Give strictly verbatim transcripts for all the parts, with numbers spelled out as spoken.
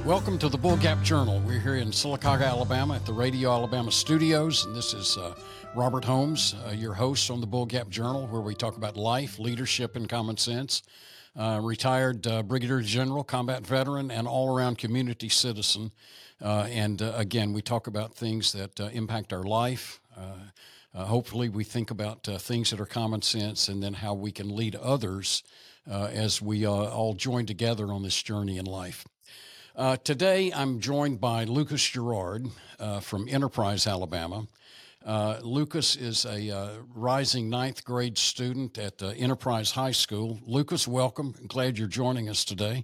Welcome to the Bull Gap Journal. We're here in Sylacauga, Alabama at the Radio Alabama Studios, and this is uh, Robert Holmes, uh, your host on the Bull Gap Journal, where we talk about life, leadership, and common sense. Uh, retired uh, Brigadier General, combat veteran, and all-around community citizen. Uh, and uh, again, we talk about things that uh, impact our life. Uh, uh, hopefully, we think about uh, things that are common sense, and then how we can lead others uh, as we uh, all join together on this journey in life. Uh, today, I'm joined by Lucas Gerard uh, from Enterprise, Alabama. Uh, Lucas is a uh, rising ninth grade student at uh, Enterprise High School. Lucas, welcome. Glad you're joining us today.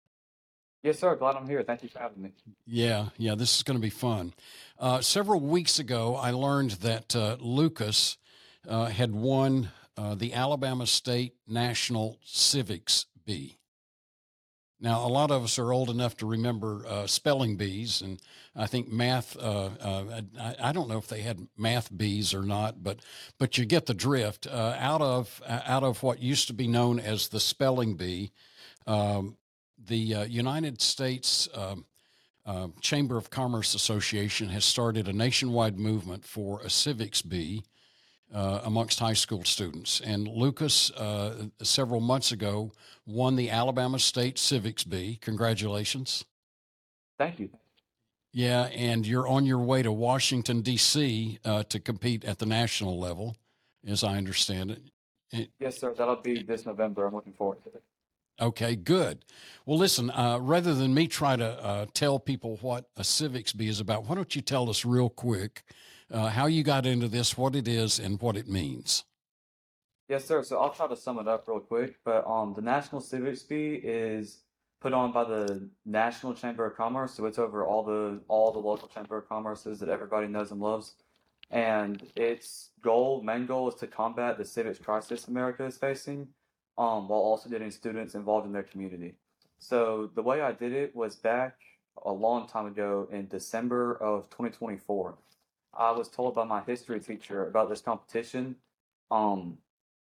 Yes, sir. Glad I'm here. Thank you for having me. Yeah, yeah, this is going to be fun. Uh, several weeks ago, I learned that uh, Lucas uh, had won uh, the Alabama State National Civics Bee. Now, a lot of us are old enough to remember uh, spelling bees, and I think math, uh, uh, I, I don't know if they had math bees or not, but but you get the drift. Uh, out of uh, out of what used to be known as the spelling bee, um, the uh, United States uh, uh, Chamber of Commerce Association has started a nationwide movement for a civics bee Uh, amongst high school students. And Lucas, uh, several months ago, won the Alabama State Civics Bee. Congratulations. Thank you. Yeah, and you're on your way to Washington, D C uh, to compete at the national level, as I understand it. it yes, sir. That'll be this November. I'm looking forward to it. Okay, good. Well, listen, uh, rather than me try to uh, tell people what a civics bee is about, why don't you tell us real quick uh, how you got into this, what it is, and what it means? Yes, sir. So I'll try to sum it up real quick. But um, the National Civics Bee is put on by the National Chamber of Commerce. So it's over all the all the local Chamber of Commerces that everybody knows and loves. And its goal, main goal, is to combat the civics crisis America is facing, um, while also getting students involved in their community. So the way I did it was back a long time ago in December of twenty twenty-four. I was told by my history teacher about this competition, um,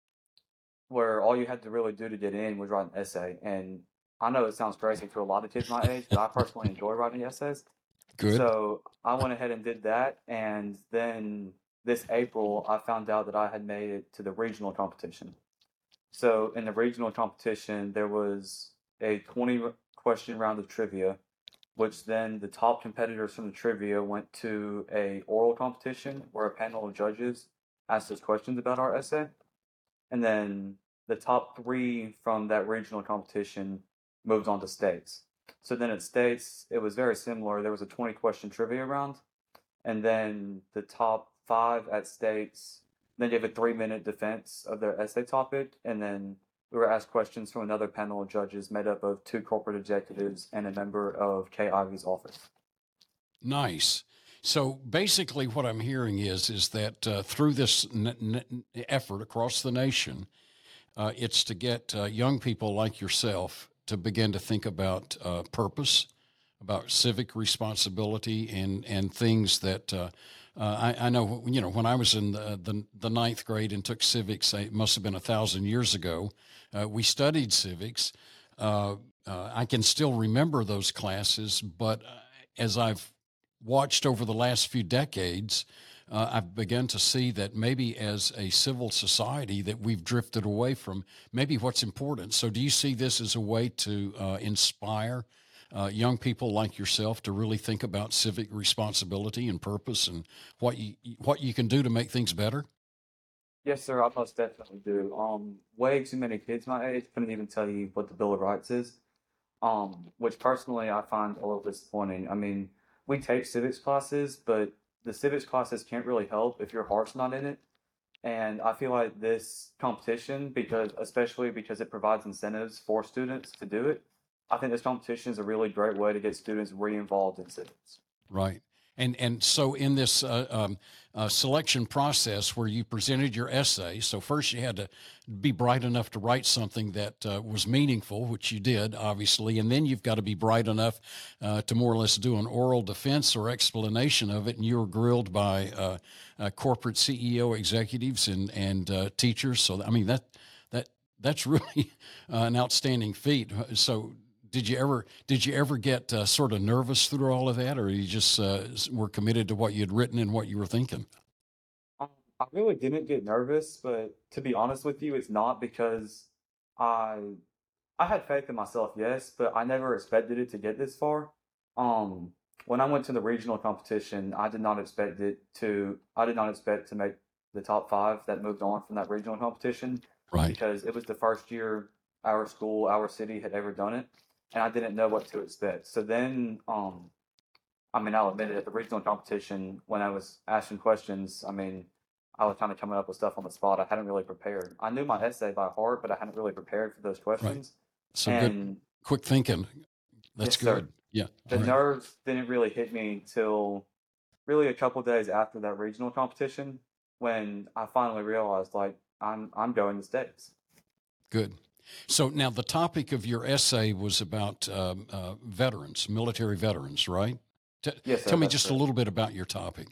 where all you had to really do to get in was write an essay. And I know it sounds crazy to a lot of kids my age, but I personally enjoy writing essays. Good. So I went ahead and did that. And then this April, I found out that I had made it to the regional competition. So in the regional competition, there was a twenty question round of trivia, which then the top competitors from the trivia went to a oral competition where a panel of judges asked us questions about our essay. And then the top three from that regional competition moved on to states. So then at states, it was very similar. There was a twenty question trivia round. And then the top five at states then gave a three minute defense of their essay topic. And then we were asked questions from another panel of judges made up of two corporate executives and a member of Kay Ivey's office. Nice. So basically what I'm hearing is, is that uh, through this n- n- effort across the nation, uh, it's to get uh, young people like yourself to begin to think about uh, purpose, about civic responsibility, and, and things that uh, uh, I, I know, you know, when I was in the, the, the ninth grade and took civics, it must have been a thousand years ago, uh, we studied civics. Uh, uh, I can still remember those classes, but as I've watched over the last few decades, uh, I've begun to see that maybe as a civil society that we've drifted away from maybe what's important. So do you see this as a way to uh, inspire uh, young people like yourself to really think about civic responsibility and purpose and what you what you can do to make things better? Yes, sir. I most definitely do. Um, way too many kids my age couldn't even tell you what the Bill of Rights is. Um, which personally I find a little disappointing. I mean, we take civics classes, but the civics classes can't really help if your heart's not in it. And I feel like this competition, because especially because it provides incentives for students to do it, I think this competition is a really great way to get students re-involved in civics. Right. And and so in this uh, um, uh, selection process where you presented your essay, so first you had to be bright enough to write something that uh, was meaningful, which you did, obviously, and then you've got to be bright enough uh, to more or less do an oral defense or explanation of it, and you were grilled by uh, uh, corporate C E O executives and, and uh, teachers. So, I mean, that that that's really uh, an outstanding feat. So did you ever did you ever get uh, sort of nervous through all of that, or you just uh, s- were committed to what you'd written and what you were thinking? Um, I really didn't get nervous, but to be honest with you, it's not because I I had faith in myself, yes, but I never expected it to get this far. Um, when I went to the regional competition, I did not expect it to, I did not expect to make the top five that moved on from that regional competition Right. because it was the first year our school, our city had ever done it, and I didn't know what to expect. So then, um, I mean, I'll admit it, at the regional competition, when I was asking questions, I mean, I was kind of coming up with stuff on the spot. I hadn't really prepared. I knew my essay by heart, but I hadn't really prepared for those Right. questions. So good, And quick thinking. That's yes, sir. good. Yeah. The All right. nerves didn't really hit me till really a couple days after that regional competition when I finally realized like I'm I'm going to states. Good. So now the topic of your essay was about um, uh, veterans, military veterans, right? T- Yes, sir, tell me that's just a correct. little bit about your topic.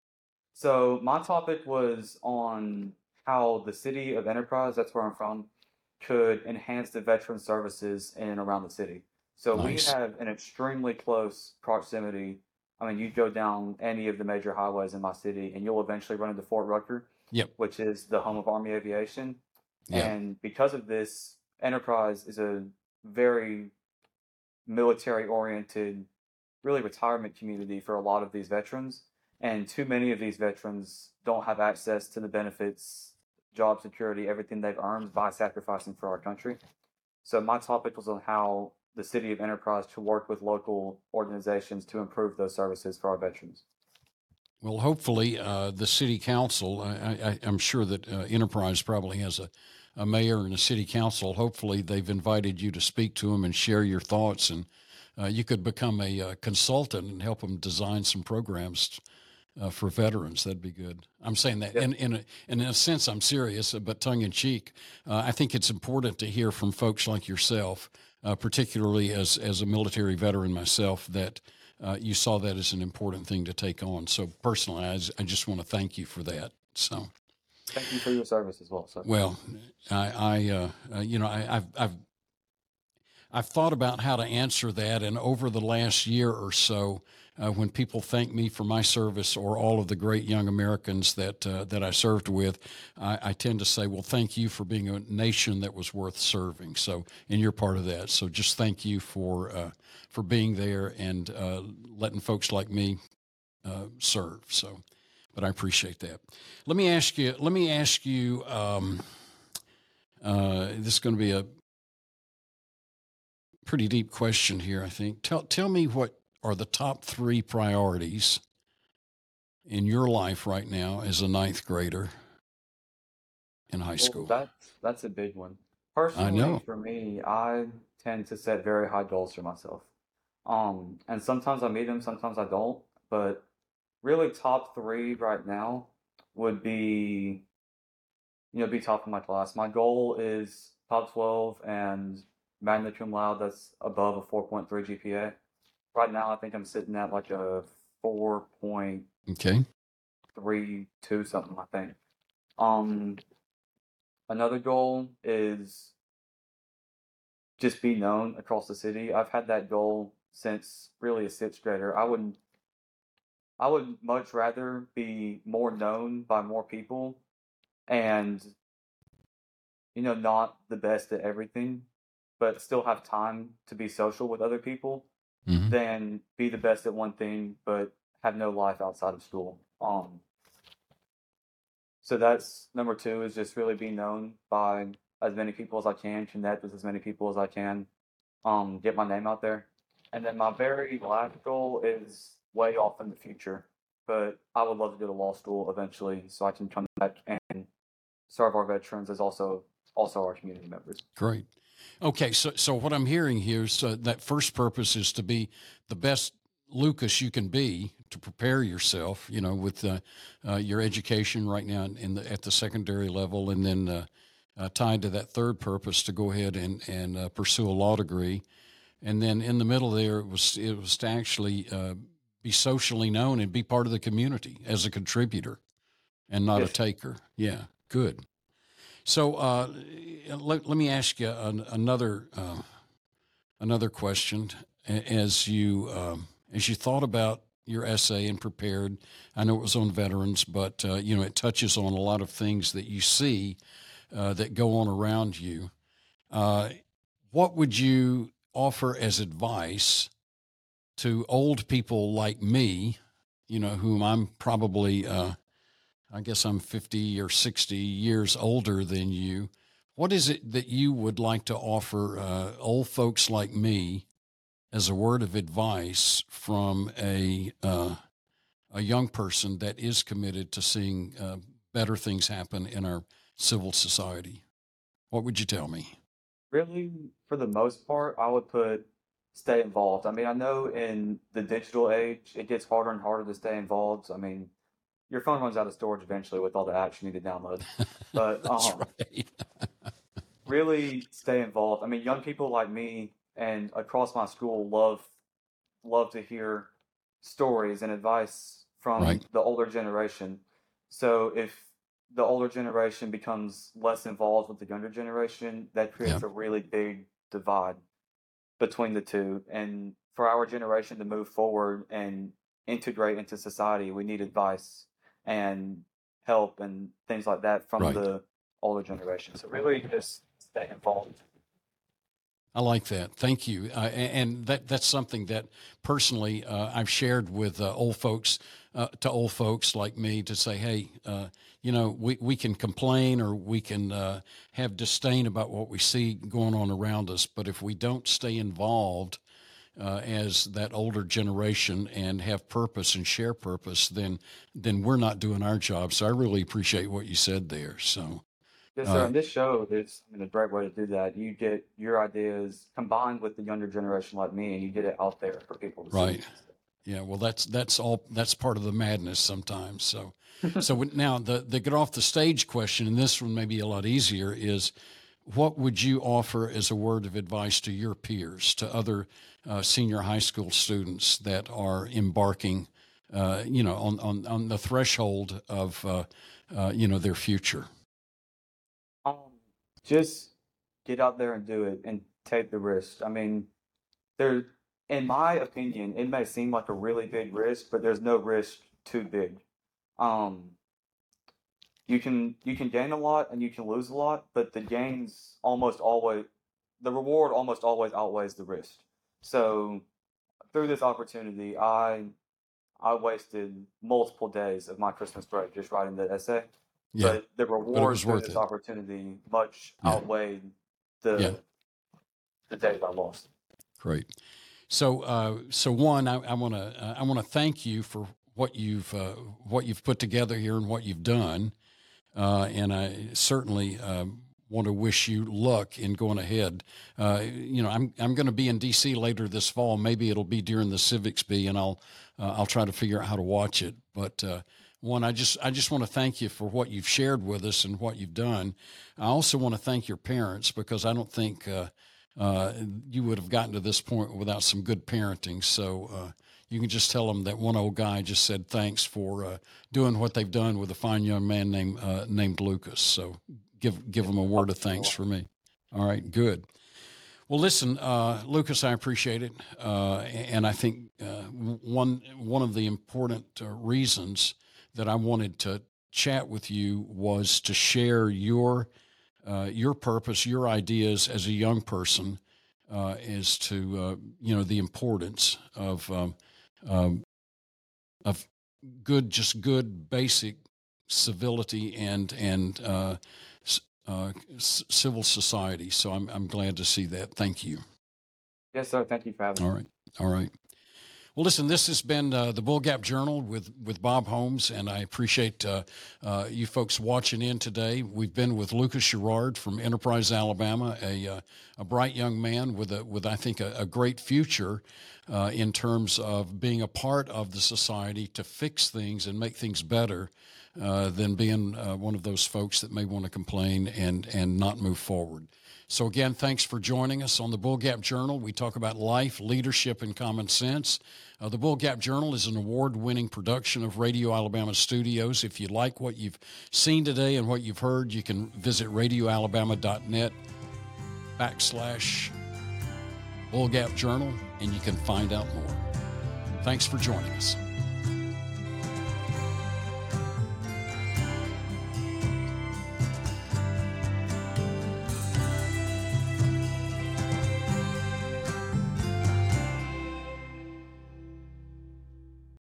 So my topic was on how the city of Enterprise, that's where I'm from, could enhance the veteran services in and around the city. So we Nice. have an extremely close proximity. I mean, you go down any of the major highways in my city, and you'll eventually run into Fort Rucker, Yep. which is the home of Army Aviation. Yeah. And because of this, Enterprise is a very military oriented, really retirement community for a lot of these veterans. And too many of these veterans don't have access to the benefits, job security, everything they've earned by sacrificing for our country. So my topic was on how the city of Enterprise to work with local organizations to improve those services for our veterans. Well, hopefully, uh, the city council, I, I, I'm sure that uh, Enterprise probably has a, a mayor and a city council. Hopefully, they've invited you to speak to them and share your thoughts. And uh, you could become a, uh consultant and help them design some programs uh, for veterans. That'd be good. I'm saying that Yep. in, in, a, in a sense, I'm serious, uh, but tongue in cheek. Uh, I think it's important to hear from folks like yourself, uh, particularly as, as a military veteran myself, that uh, you saw that as an important thing to take on. So personally, I, I just want to thank you for that. So, Thank you for your service as well, sir. well, I, I uh, uh, you know, I, I've, I've, I've thought about how to answer that, and over the last year or so, uh, when people thank me for my service or all of the great young Americans that uh, that I served with, I, I tend to say, "Well, thank you for being a nation that was worth serving." So, and you're part of that. So, just thank you for uh, for being there and uh, letting folks like me uh, serve. So, but I appreciate that. Let me ask you. Let me ask you. Um, uh, this is going to be a pretty deep question here, I think. Tell tell me what are the top three priorities in your life right now as a ninth grader in high Well, school? that's that's a big one. I Personally, know. for me, I tend to set very high goals for myself. Um, and sometimes I meet them, sometimes I don't. But really, top three right now would be, you know, be top of my class. My goal is top twelve and magna cum laude. That's above a four point three G P A. Right now, I think I'm sitting at like a Okay. four point three two something, I think. Um, Another goal is just be known across the city. I've had that goal since really a sixth grader. I would I would much rather be more known by more people and you know not the best at everything, but still have time to be social with other people Hmm. than be the best at one thing but have no life outside of school. Um, so that's number two is just really be known by as many people as I can, connect with as many people as I can, um, get my name out there. And then my very last goal is way off in the future, but I would love to go to law school eventually so I can come back and serve our veterans as also also our community members. Great. Okay, so so what I'm hearing here is uh, that first purpose is to be the best Lucas you can be to prepare yourself. You know, with uh, uh, your education right now in the at the secondary level, and then uh, uh, tied to that third purpose to go ahead and and uh, pursue a law degree, and then in the middle there it was it was to actually uh, be socially known and be part of the community as a contributor and not a Yes, sir. taker. Yeah, good. So uh, let, let me ask you an, another uh, another question. A- As you um, as you thought about your essay and prepared, I know it was on veterans, but uh, you know it touches on a lot of things that you see uh, that go on around you. Uh, what would you offer as advice to old people like me? You know, whom I'm probably, uh, I guess I'm fifty or sixty years older than you. What is it that you would like to offer uh, old folks like me as a word of advice from a uh, a young person that is committed to seeing uh, better things happen in our civil society? What would you tell me? Really, for the most part, I would put stay involved. I mean, I know in the digital age, it gets harder and harder to stay involved. I mean, your phone runs out of storage eventually with all the apps you need to download. But That's um, right. really stay involved. I mean, young people like me and across my school love love to hear stories and advice Right. from the older generation. So if the older generation becomes less involved with the younger generation, that Yeah. creates a really big divide between the two. And for our generation to move forward and integrate into society, we need advice and help and things like that from Right. the older generation. So really just stay involved. I like that. Thank you. Uh, a- and that that's something that personally uh, I've shared with uh, old folks, uh, to old folks like me, to say, hey, uh, you know, we, we can complain or we can uh, have disdain about what we see going on around us, but if we don't stay involved uh, as that older generation and have purpose and share purpose, then then we're not doing our job. So I really appreciate what you said there. So Yes, sir. uh, And this show is, I mean, a great way to do that. You get your ideas combined with the younger generation like me, and you get it out there for people to see. right. Yeah, well, that's that's all. That's part of the madness sometimes. So, so when- now the the get off the stage question, and this one may be a lot easier. Is what would you offer as a word of advice to your peers, to other uh, senior high school students that are embarking, uh, you know, on on on the threshold of uh, uh, you know their future? Um, just get out there and do it and take the risk. I mean, there, in my opinion, it may seem like a really big risk, but there's no risk too big. Um, you can you can gain a lot and you can lose a lot, but the gains almost always, the reward almost always outweighs the risk. So through this opportunity, I I wasted multiple days of my Christmas break just writing the essay, Yeah, but the but it reward was through worth this it. opportunity much Yeah, outweighed yeah, the the days I lost. great. So, uh, so one, I, I want to uh, I want to thank you for what you've uh, what you've put together here and what you've done, uh, and I certainly um, want to wish you luck in going ahead. Uh, you know, I'm I'm going to be in D C later this fall. Maybe it'll be during the Civics Bee, and I'll uh, I'll try to figure out how to watch it. But uh, one, I just I just want to thank you for what you've shared with us and what you've done. I also want to thank your parents because I don't think. Uh, uh, you would have gotten to this point without some good parenting. So uh, you can just tell them that one old guy just said thanks for uh, doing what they've done with a fine young man named uh, named Lucas. So give give them a word of thanks for me. All right, good. Well, listen, uh, Lucas, I appreciate it, uh, and I think uh, one one of the important uh, reasons that I wanted to chat with you was to share your uh, your purpose, your ideas as a young person, uh, is to uh, you know the importance of um, um, of good, just good basic civility and and uh, uh, civil society. So I'm I'm glad to see that. Thank you. Yes, sir. Thank you for having All me. right, all right. Well, listen, this has been uh, the Bull Gap Journal with, with Bob Holmes, and I appreciate uh, uh, you folks watching in today. We've been with Lucas Sherrard from Enterprise, Alabama, a, uh, a bright young man with, a, with I think, a, a great future uh, in terms of being a part of the society to fix things and make things better uh, than being uh, one of those folks that may want to complain and, and not move forward. So again, thanks for joining us on the Bull Gap Journal. We talk about life, leadership, and common sense. Uh, the Bull Gap Journal is an award-winning production of Radio Alabama Studios. If you like what you've seen today and what you've heard, you can visit radioalabama.net backslash Bull Gap Journal, and you can find out more. Thanks for joining us.